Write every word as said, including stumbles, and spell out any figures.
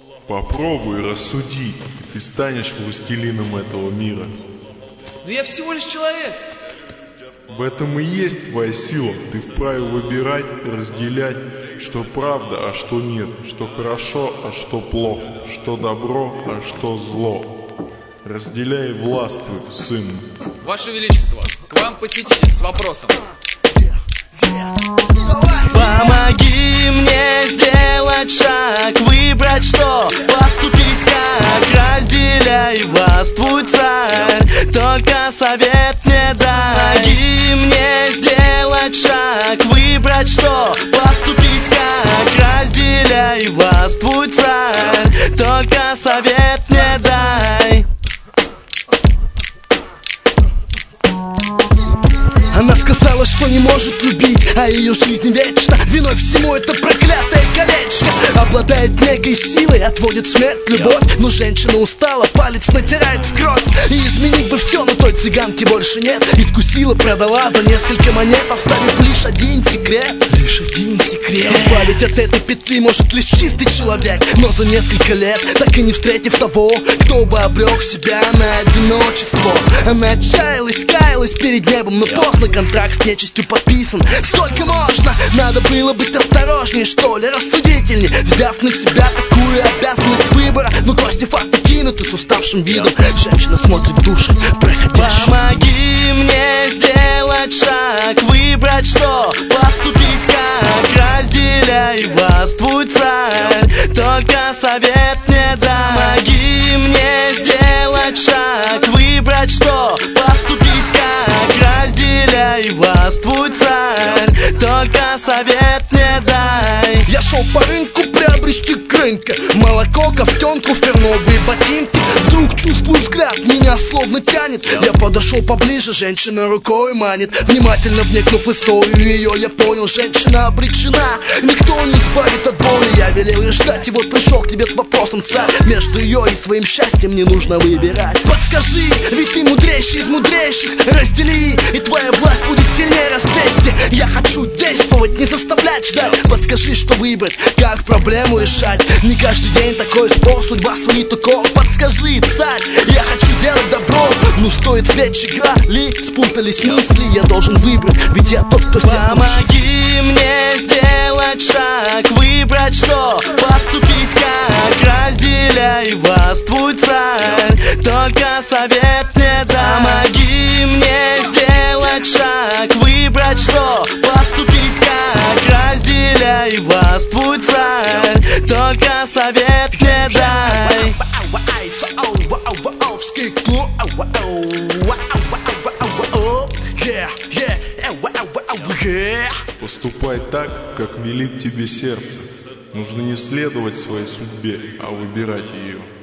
Попробуй рассуди, и ты станешь властелином этого мира. Но я всего лишь человек. В этом и есть твоя сила. Ты вправе выбирать, разделять, что правда, а что нет, что хорошо, а что плохо, что добро, а что зло. Разделяй и властвуй, сын. Ваше Величество, к вам посетитель с вопросом. Помоги мне сделать шаг, выбрать что, поступить как. Разделяй, властвуй, царь, только совет мне дай. Помоги мне сделать шаг, выбрать что, поступить как. Разделяй, властвуй, царь, только совет мне дай. Она сказала, что не может любить, а ее жизнь вечна. Виной всему это проклятое колечко. Обладает некой силой, отводит смерть, любовь. Но женщина устала, палец натирает в кровь. И изменить бы все, но той цыганки больше нет. Искусила, продала за несколько монет, оставив лишь один секрет. Лишь один секрет. Избавить от этой петли может лишь чистый человек. Но за несколько лет, так и не встретив того, кто бы обрек себя на одиночество. Она отчаялась, каялась перед небом, но поздно. Контракт с нечистью подписан. Сколько можно? Надо было быть осторожнее, что ли, рассудительней, взяв на себя такую обязанность выбора. Но гости факты кинуты с уставшим видом. Женщина смотрит в душу проходящим. Помоги мне сделать шаг, выбрать что, поступить как. Разделяй, властвуй, царь, только совет мне дай. Помоги мне сделать шаг, выбрать что, поступить как. Разделяй, властвуй, царь, только совет мне дай. Я шел по рынку приобрести крынка, молоко, ковтенку, ферновые ботинки. Вдруг чувствую взгляд, меня словно тянет. Я подошел поближе, женщина рукой манит. Внимательно вникнув в историю ее, я понял, женщина обречена. Никто не избавит от боли, я велел ей ждать. И вот пришел к тебе с вопросом, царь. Между ее и своим счастьем не нужно выбирать. Подскажи, ведь ты мудрейший из мудрейших. Раздели, и твоя власть будет сильнее распестия. Я хочу действовать, не заставлять ждать. Подскажи, что выбрать, как проблему решать. Не каждый день такой спор, судьба сулит укол. Подскажи, царь, я хочу делать добро. Ну стоит свечи грали, спутались мысли. Я должен выбрать, ведь я тот, кто сердцем. Помоги мне сделать шаг, выбрать что, поступить как. Разделяй, властвуй, царь, только совет мне дай. Помоги мне сделать шаг, выбрать что, поступить как. Разделяй, властвуй, царь, только совет мне дай. Поступай так, как велит тебе сердце. Нужно не следовать своей судьбе, а выбирать ее.